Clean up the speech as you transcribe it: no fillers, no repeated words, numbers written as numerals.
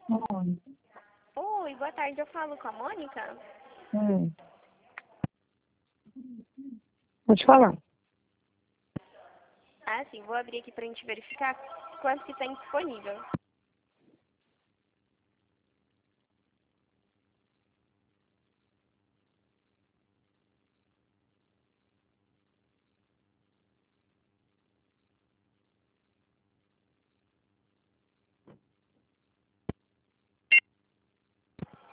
Oi. Oi, boa tarde, eu falo com a Mônica? Hum. Pode falar. Ah, sim, vou abrir aqui pra gente verificar quanto que tem disponível.